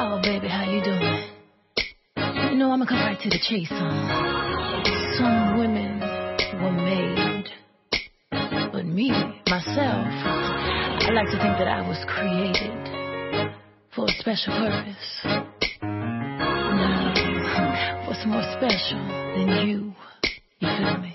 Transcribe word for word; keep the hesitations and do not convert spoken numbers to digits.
Oh, baby, how you doing? You know, I'm gonna come right to the chase, huh? Some women were made, but me, myself, I like to think that I was created for a special purpose. Now, what's more special than you? You feel me?